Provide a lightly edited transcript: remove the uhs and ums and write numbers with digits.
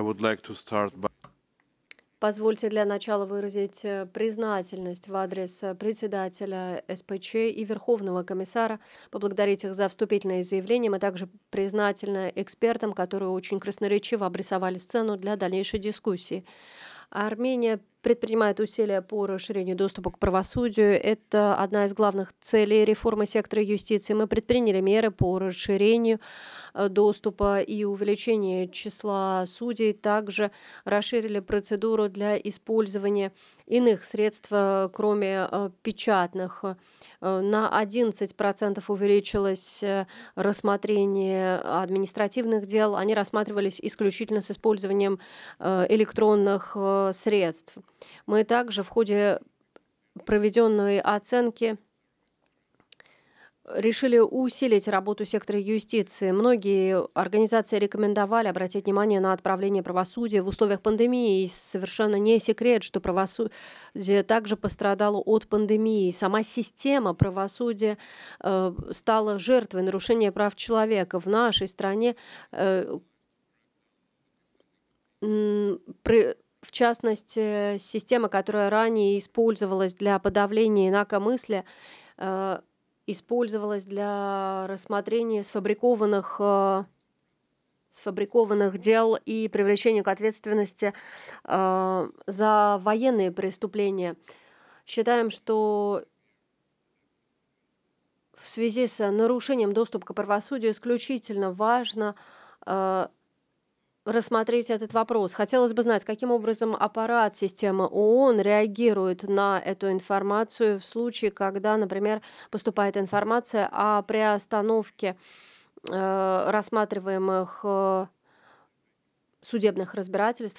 I would like to start by Позвольте для начала выразить признательность в адрес председателя СПЧ и Верховного комиссара, поблагодарить их за вступительные заявления. Мы также признательны экспертам, которые очень красноречиво обрисовали сцену для дальнейшей дискуссии. Армения предпринимает усилия по расширению доступа к правосудию. Это одна из главных целей реформы сектора юстиции. Мы предприняли меры по расширению доступа и увеличению числа судей. Также расширили процедуру для использования иных средств, кроме печатных. На 11% увеличилось рассмотрение административных дел. Они рассматривались исключительно с использованием электронных средств. Мы также в ходе проведенной оценки решили усилить работу сектора юстиции. Многие организации рекомендовали обратить внимание на отправление правосудия в условиях пандемии. И совершенно не секрет, что правосудие также пострадало от пандемии. Сама система правосудия стала жертвой нарушения прав человека. В нашей стране э, в частности, система, которая ранее использовалась для подавления инакомыслия, э, использовалась для рассмотрения сфабрикованных дел и привлечения к ответственности за военные преступления. Считаем, что в связи с нарушением доступа к правосудию исключительно важно э, рассмотреть этот вопрос. Хотелось бы знать, каким образом аппарат системы ООН реагирует на эту информацию в случае, когда, например, поступает информация о приостановке рассматриваемых судебных разбирательств